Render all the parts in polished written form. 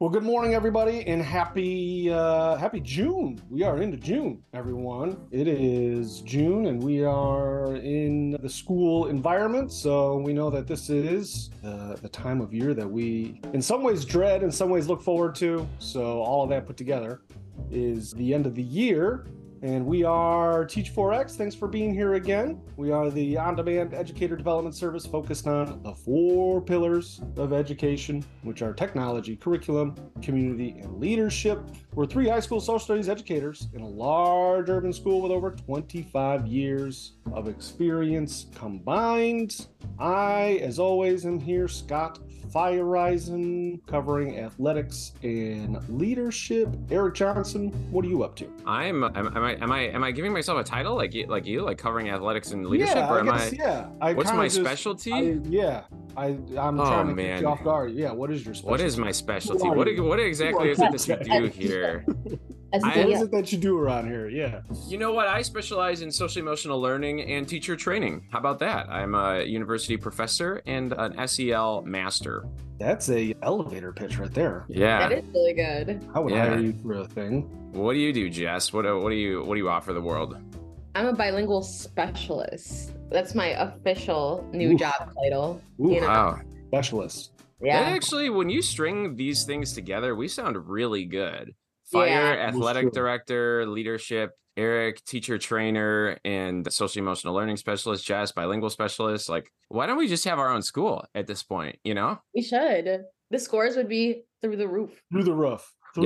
Well, good morning, everybody, and happy June. We are into June, everyone. It is June, and we are in the school environment. So we know that this is the time of year that we, in some ways, dread, in some ways, look forward to. So all of that put together is the end of the year. And we are Teach4X. Thanks for being here again. We are the on-demand educator development service focused on the 4 pillars of education, which are technology, curriculum, community, and leadership. We're 3 high school social studies educators in a large urban school with over 25 years of experience combined. I, as always, am here, Scott Feiereisen, covering athletics and leadership. Eric Johnson, what are you up to? Am I giving myself a title like you covering athletics and leadership, or am I? Yeah. What's my specialty? I'm trying to get you off guard. Yeah, what is your specialty? What is my specialty? What exactly is it that you do here? What is it that you do around here? Yeah. You know what? I specialize in social emotional learning and teacher training. How about that? I'm a university professor and an SEL master. That's a elevator pitch right there. Yeah. That is really good. I would hire you for a thing. What do you do, Jess? What do you offer the world? I'm a bilingual specialist. That's my official new job title. Wow. Specialist. Yeah. That actually, when you string these things together, we sound really good. Fire, athletic director, leadership, Eric, teacher trainer, and social emotional learning specialist, Jess, bilingual specialist. Like, why don't we just have our own school at this point, you know? We should. The scores would be through the roof. Through the roof.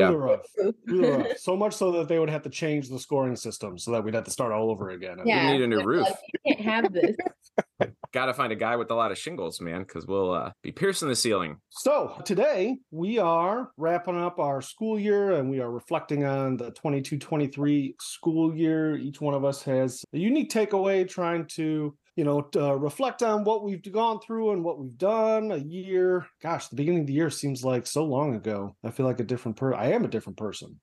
So much so that they would have to change the scoring system so that we'd have to start all over again. Yeah, we need a new roof. You can't have this. Got to find a guy with a lot of shingles, man, because we'll be piercing the ceiling. So today we are wrapping up our school year and we are reflecting on the 22-23 school year. Each one of us has a unique takeaway, trying to reflect on what we've gone through and what we've done. A year, gosh, the beginning of the year seems like so long ago. I feel like I am a different person.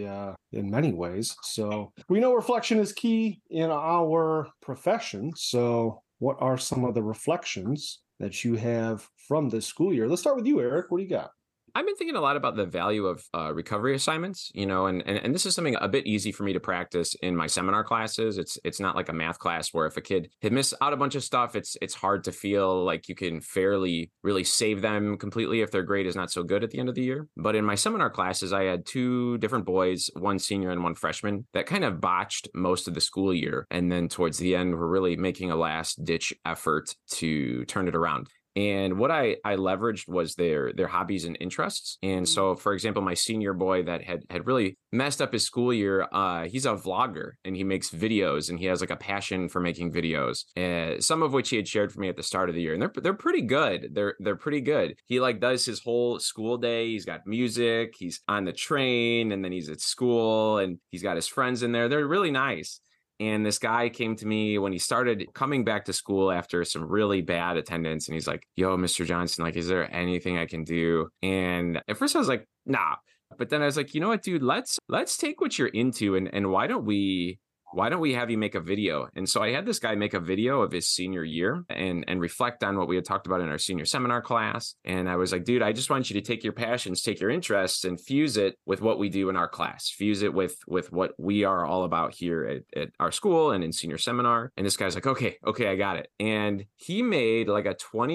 In many ways. So we know reflection is key in our profession. So what are some of the reflections that you have from this school year? Let's start with you, Eric. What do you got? I've been thinking a lot about the value of recovery assignments, and this is something a bit easy for me to practice in my seminar classes. It's not like a math class where if a kid had missed out a bunch of stuff, it's hard to feel like you can fairly really save them completely if their grade is not so good at the end of the year. But in my seminar classes, I had 2 different boys, one senior and one freshman, that kind of botched most of the school year. And then towards the end, we're really making a last ditch effort to turn it around. And what I leveraged was their hobbies and interests. And so, for example, my senior boy that had really messed up his school year, he's a vlogger and he makes videos and he has like a passion for making videos, some of which he had shared for me at the start of the year. And they're pretty good. They're pretty good. He like does his whole school day. He's got music. He's on the train and then he's at school and he's got his friends in there. They're really nice. And this guy came to me when he started coming back to school after some really bad attendance. And he's like, yo, Mr. Johnson, like, is there anything I can do? And at first I was like, nah. But then I was like, you know what, dude, let's take what you're into and why don't we have you make a video? And so I had this guy make a video of his senior year and reflect on what we had talked about in our senior seminar class. And I was like, dude, I just want you to take your passions, take your interests and fuse it with what we do in our class, fuse it with what we are all about here at our school and in senior seminar. And this guy's like, okay, I got it. And he made like a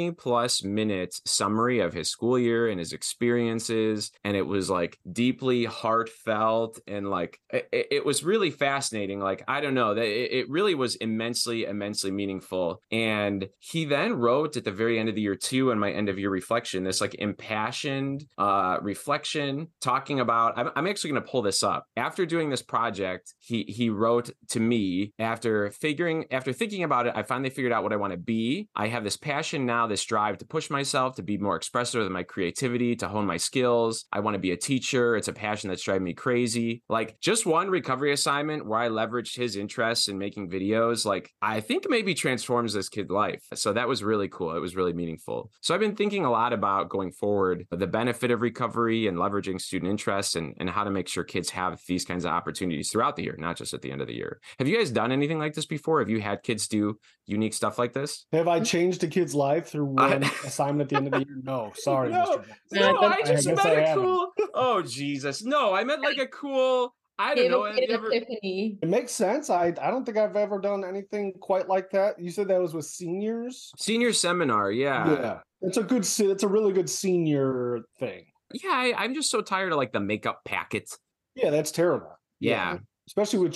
20+ minute summary of his school year and his experiences. And it was like deeply heartfelt and like, it was really fascinating. Like, I don't know, that it really was immensely meaningful. And he then wrote at the very end of the year too, in my end of year reflection, this like impassioned reflection talking about, I'm actually going to pull this up. After doing this project, he wrote to me after thinking about it, I finally figured out what I want to be. I have this passion now, this drive to push myself, to be more expressive with my creativity, to hone my skills. I want to be a teacher. It's a passion that's driving me crazy. Like just one recovery assignment where I leverage much his interest in making videos, like I think maybe transforms this kid's life. So that was really cool. It was really meaningful. So I've been thinking a lot about going forward, the benefit of recovery and leveraging student interest and how to make sure kids have these kinds of opportunities throughout the year, not just at the end of the year. Have you guys done anything like this before? Have you had kids do unique stuff like this? Have I changed a kid's life through one assignment at the end of the year? No, sorry, No, Mr. no, I guess just meant I a haven't. cool. Oh, Jesus. No, I meant like a cool, I don't know. Have you ever... Epiphany. It makes sense. I don't think I've ever done anything quite like that. You said that was with seniors? Senior seminar, yeah. Yeah. It's a really good senior thing. Yeah, I'm just so tired of like the makeup packets. Yeah, that's terrible. Yeah. Especially with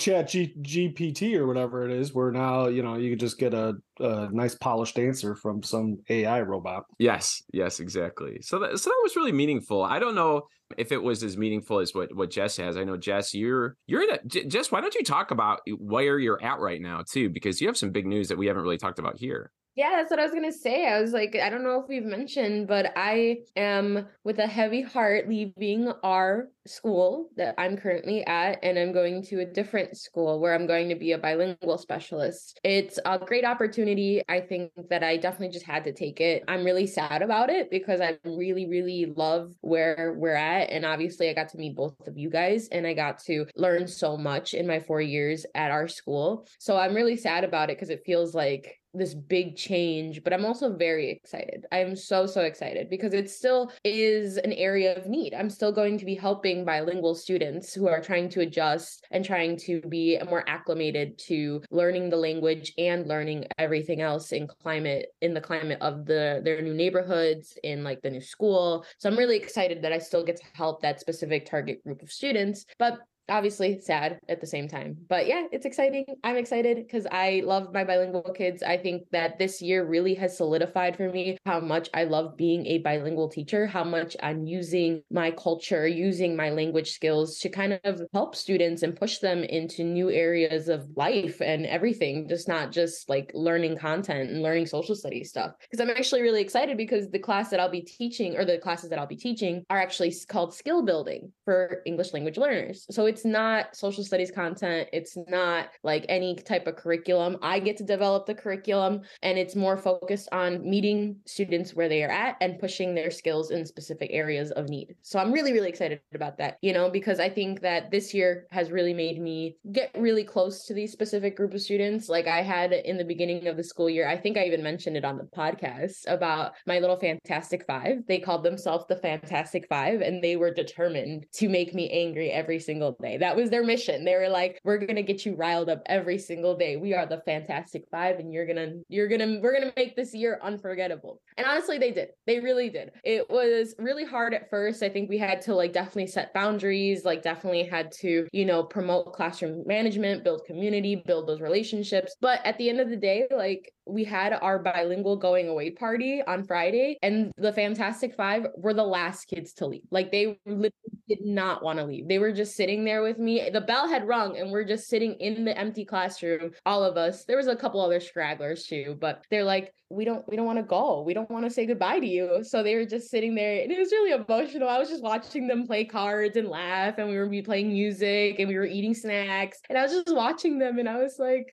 GPT or whatever it is, where now, you could just get a nice polished answer from some AI robot. Yes, exactly. So that was really meaningful. I don't know if it was as meaningful as what Jess has. I know, Jess, you're Jess, why don't you talk about where you're at right now too? Because you have some big news that we haven't really talked about here. Yeah, that's what I was going to say. I was like, I don't know if we've mentioned, but I am with a heavy heart leaving our school that I'm currently at, and I'm going to a different school where I'm going to be a bilingual specialist. It's a great opportunity. I think that I definitely just had to take it. I'm really sad about it because I really, really love where we're at. And obviously I got to meet both of you guys and I got to learn so much in my 4 years at our school. So I'm really sad about it because it feels like this big change, but I'm also very excited. I'm so excited because it still is an area of need. I'm still going to be helping bilingual students who are trying to adjust and trying to be more acclimated to learning the language and learning everything else in the climate of their new neighborhoods, in like the new school. So I'm really excited that I still get to help that specific target group of students, but obviously sad at the same time. But yeah, it's exciting. I'm excited because I love my bilingual kids. I think that this year really has solidified for me how much I love being a bilingual teacher, how much I'm using my culture, using my language skills to kind of help students and push them into new areas of life and everything, just not just like learning content and learning social studies stuff. Because I'm actually really excited because the class that I'll be teaching, or the classes that I'll be teaching, are actually called skill building for English language learners. So it's not social studies content. It's not like any type of curriculum. I get to develop the curriculum, and it's more focused on meeting students where they are at and pushing their skills in specific areas of need. So I'm really, really excited about that, because I think that this year has really made me get really close to these specific group of students. Like I had in the beginning of the school year, I think I even mentioned it on the podcast about my little Fantastic Five. They called themselves the Fantastic Five, and they were determined to make me angry every single day. That was their mission. They were like, we're going to get you riled up every single day. We are the Fantastic Five, and we're going to make this year unforgettable. And honestly, they did. They really did. It was really hard at first. I think we had to definitely set boundaries, definitely had to, promote classroom management, build community, build those relationships. But at the end of the day, we had our bilingual going away party on Friday, and the Fantastic Five were the last kids to leave. They literally did not want to leave. They were just sitting there with me. The bell had rung and we're just sitting in the empty classroom, all of us. There was a couple other stragglers too, but they're like, we don't want to go. We don't want to say goodbye to you. So they were just sitting there, and it was really emotional. I was just watching them play cards and laugh, and we were playing music and we were eating snacks, and I was just watching them, and I was like,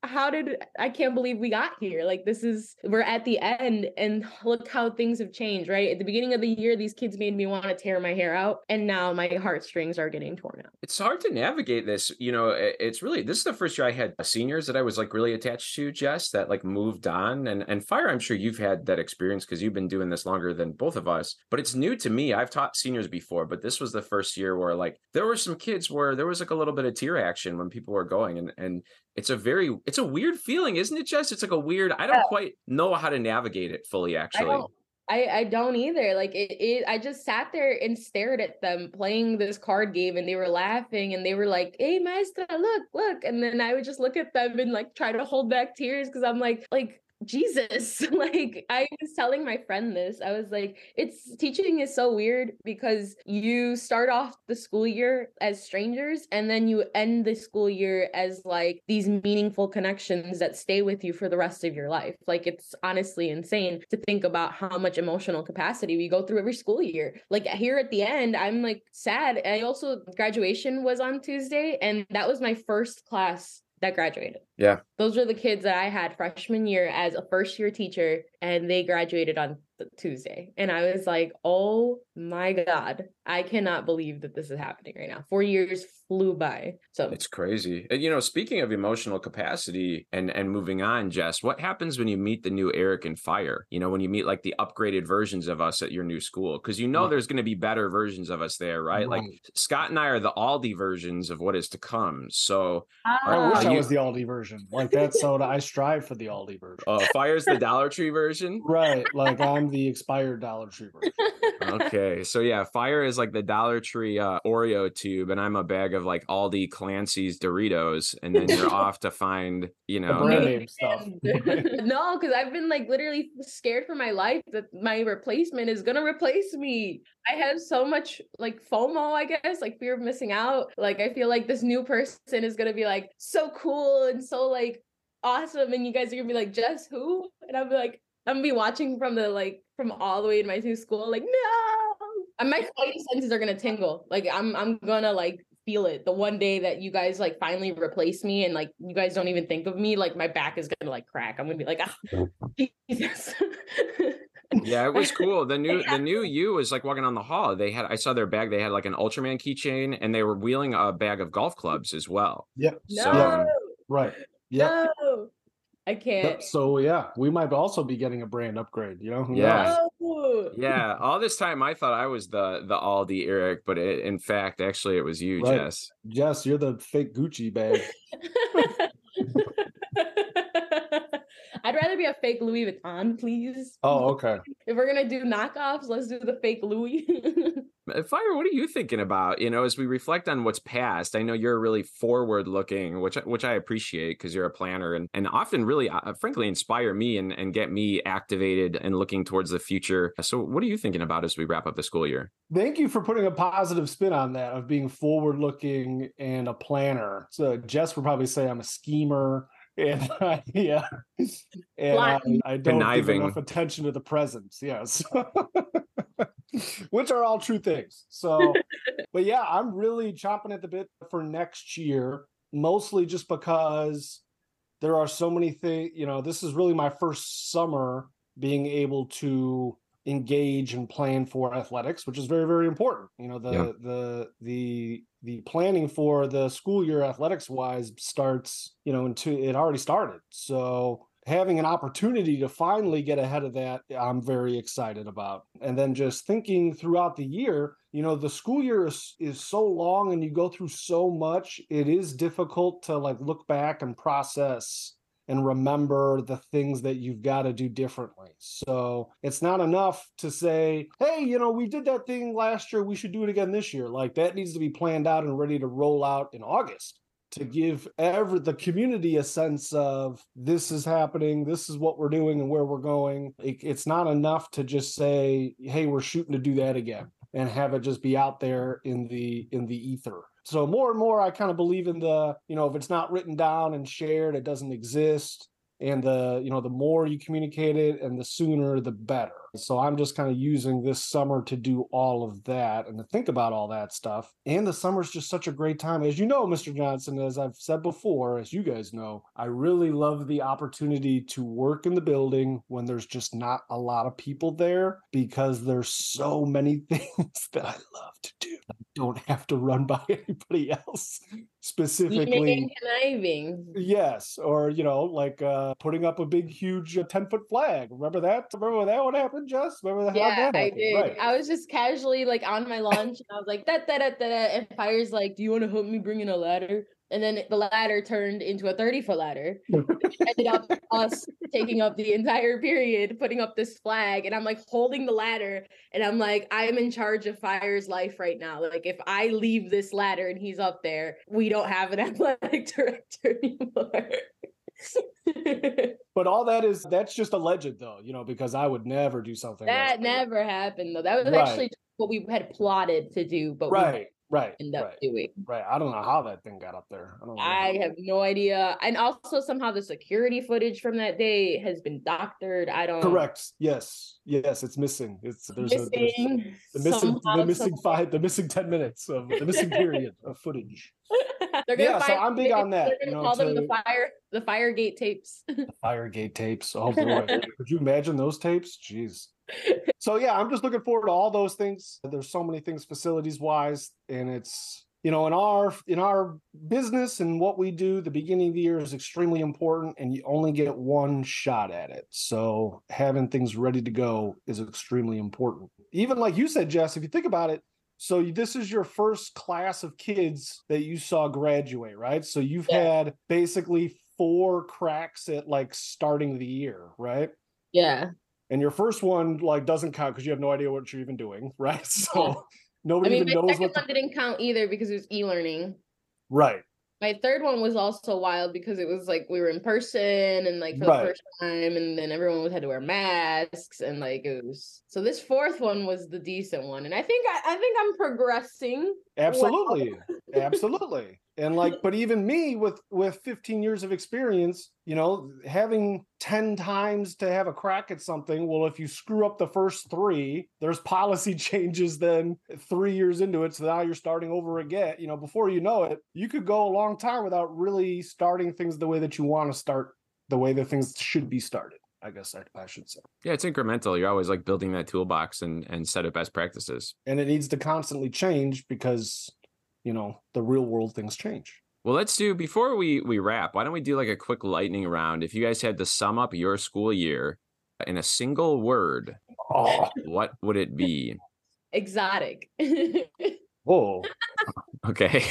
I can't believe we got here. We're at the end, and look how things have changed, right? At the beginning of the year, these kids made me want to tear my hair out, and now my heartstrings are getting torn out. It's hard to navigate this. This is the first year I had seniors that I was really attached to, Jess, that moved on. And Fire, I'm sure you've had that experience because you've been doing this longer than both of us, but it's new to me. I've taught seniors before, but this was the first year where there were some kids where there was a little bit of tear action when people were going, and it's a weird feeling, isn't it, Jess? It's I don't quite know how to navigate it fully, actually. I don't either. I just sat there and stared at them playing this card game, and they were laughing, and they were like, "Hey, maestra, look." And then I would just look at them and try to hold back tears because I'm like, Jesus. I was telling my friend this. I was like, teaching is so weird because you start off the school year as strangers, and then you end the school year as these meaningful connections that stay with you for the rest of your life. It's honestly insane to think about how much emotional capacity we go through every school year. Here at the end, I'm sad. I also, graduation was on Tuesday, and that was my first class that graduated. Yeah. Those are the kids that I had freshman year as a first year teacher, and they graduated on Tuesday. And I was like, oh my God, I cannot believe that this is happening right now. 4 years flew by. So It's crazy. And, you know, speaking of emotional capacity and moving on, Jess, what happens when you meet the new Eric and Fire? You know, when you meet like the upgraded versions of us at your new school? Because you know there's going to be better versions of us there, right? Like Scott and I are the Aldi versions of what is to come. So I wish I was the Aldi version. Like that's so I strive for the Aldi version. Fire's the Dollar Tree version? Right. Like I'm the expired Dollar Tree version. Okay. So yeah, Fire is like the Dollar Tree Oreo tube, and I'm a bag of like Aldi Clancy's Doritos, and then you're off to find, you know, the brand name stuff. No, because I've been like literally scared for my life that my replacement is gonna replace me. I have so much like FOMO, I guess, like fear of missing out. Like I feel like this new person is gonna be like so cool and so like awesome, and you guys are gonna be like, Jess, who? And I'll be like, I'm gonna be watching from all the way in my new school, like, no. And my spidey senses are gonna tingle. Like I'm gonna like feel it the one day that you guys like finally replace me and like you guys don't even think of me, like my back is gonna like crack. I'm gonna be like, oh, Jesus. Yeah, it was cool. The new you was like walking on the hall. I saw their bag. They had like an Ultraman keychain, and they were wheeling a bag of golf clubs as well. Yep. No. So, right. Yep. No. I can't. Yep. So yeah, we might also be getting a brand upgrade. You know? Who Yeah. knows? Yeah. All this time I thought I was the Aldi Eric, but in fact, actually, it was you, Right. Jess. Jess, you're the fake Gucci bag. I'd rather be a fake Louis Vuitton, please. Oh, okay. If we're gonna do knockoffs, let's do the fake Louis. Fire, what are you thinking about? You know, as we reflect on what's past, I know you're really forward looking, which I appreciate because you're a planner and often really, frankly, inspire me and get me activated and looking towards the future. So what are you thinking about as we wrap up the school year? Thank you for putting a positive spin on that of being forward looking and a planner. So Jess would probably say I'm a schemer. And yeah, and I don't give enough attention to the presents. Yes, which are all true things. So, but yeah, I'm really chomping at the bit for next year, mostly just because there are so many things. You know, this is really my first summer being able to engage and plan for athletics, which is very, very important. You know, the planning for the school year athletics wise starts, you know, it already started. So having an opportunity to finally get ahead of that, I'm very excited about. And then just thinking throughout the year, you know, the school year is so long and you go through so much, it is difficult to like look back and process and remember the things that you've got to do differently. So it's not enough to say, hey, you know, we did that thing last year, we should do it again this year. Like that needs to be planned out and ready to roll out in August to give the community a sense of this is happening, this is what we're doing and where we're going. It's not enough to just say, hey, we're shooting to do that again and have it just be out there in the ether. So more and more, I kind of believe in the, you know, if it's not written down and shared, it doesn't exist. And the more you communicate it and the sooner, the better. So I'm just kind of using this summer to do all of that and to think about all that stuff. And the summer's just such a great time. As you know, Mr. Johnson, as I've said before, as you guys know, I really love the opportunity to work in the building when there's just not a lot of people there because there's so many things that I love to do. I don't have to run by anybody else. Specifically conniving. Yes, or you know, like putting up a big huge 10-foot flag. Remember that what happened, Jess? Remember that? Yeah, I did. Right. I was just casually like on my lunch and I was like da and Fire's like, do you want to help me bring in a ladder? And then the ladder turned into a 30-foot ladder. Ended up us taking up the entire period, putting up this flag. And I'm like holding the ladder. And I'm like, I'm in charge of Fire's life right now. Like if I leave this ladder and he's up there, we don't have an athletic director anymore. But all that's just a legend though, you know, because I would never do something that never happened though. That was actually what we had plotted to do, but end up doing. Right. I don't know how that thing got up there. I have no idea. And also somehow the security footage from that day has been doctored. I don't. Correct. Yes, it's missing. The missing 10 minutes of the missing period of footage. They're gonna So I'm big on that. They're gonna call them the Firegate tapes. Firegate tapes. Oh boy. Could you imagine those tapes? Jeez. So yeah, I'm just looking forward to all those things. There's so many things facilities wise, and it's, you know, in our business and what we do, the beginning of the year is extremely important, and you only get one shot at it. So having things ready to go is extremely important. Even like you said, Jess, if you think about it, so this is your first class of kids that you saw graduate, right? So you've had basically 4 cracks at like starting the year, right? Yeah. And your first one like doesn't count because you have no idea what you're even doing, right? So nobody even knows what. My second one didn't count either because it was e-learning. Right. My third one was also wild because it was like we were in person and like for the first time, and then everyone had to wear masks, and like it was. So this fourth one was the decent one, and I think I'm progressing. Absolutely, absolutely. And like, but even me with 15 years of experience, you know, having 10 times to have a crack at something. Well, if you screw up the first 3, there's policy changes then 3 years into it. So now you're starting over again. You know, before you know it, you could go a long time without really starting things the way that you want to start, the way that things should be started. I guess I should say. Yeah, it's incremental. You're always like building that toolbox and set of best practices. And it needs to constantly change because, you know, the real world things change. Well, let's do, before we wrap, why don't we do like a quick lightning round? If you guys had to sum up your school year in a single word, what would it be? Exotic. Whoa. Okay.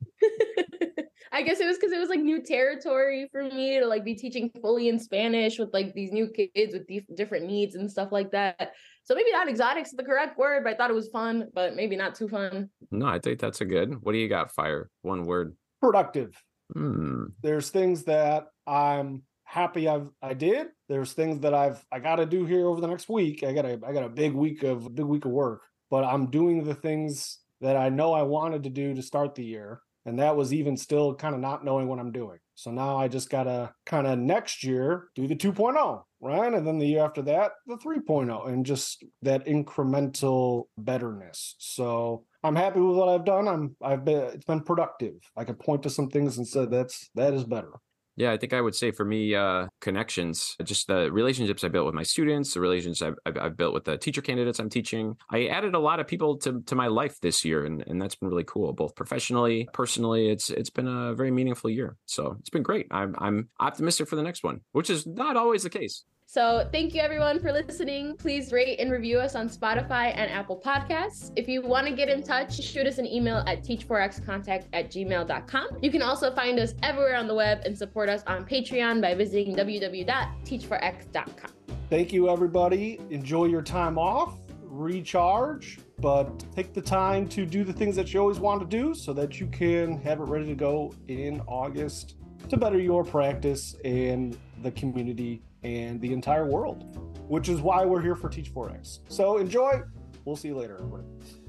I guess it was because it was like new territory for me to like be teaching fully in Spanish with like these new kids with different needs and stuff like that. So maybe not exotic's the correct word, but I thought it was fun, but maybe not too fun. No, I think that's a good. What do you got, Fire? One word. Productive. There's things that I'm happy I did. There's things that I got to do here over the next week. I got a big week of work, but I'm doing the things that I know I wanted to do to start the year. And that was even still kind of not knowing what I'm doing. So now I just got to kind of next year do the 2.0, right? And then the year after that, the 3.0, and just that incremental betterness. So I'm happy with what I've done. It's been productive. I could point to some things and say that is better. Yeah, I think I would say for me, connections, just the relationships I built with my students, the relationships I've built with the teacher candidates I'm teaching. I added a lot of people to my life this year, and that's been really cool, both professionally, personally. It's been a very meaningful year. So it's been great. I'm optimistic for the next one, which is not always the case. So thank you everyone for listening. Please rate and review us on Spotify and Apple Podcasts. If you want to get in touch, shoot us an email at teach4xcontact@gmail.com. You can also find us everywhere on the web and support us on Patreon by visiting www.teach4x.com. Thank you, everybody. Enjoy your time off, recharge, but take the time to do the things that you always want to do so that you can have it ready to go in August to better your practice and the community and the entire world, which is why we're here for Teach4X. So enjoy. We'll see you later, everybody.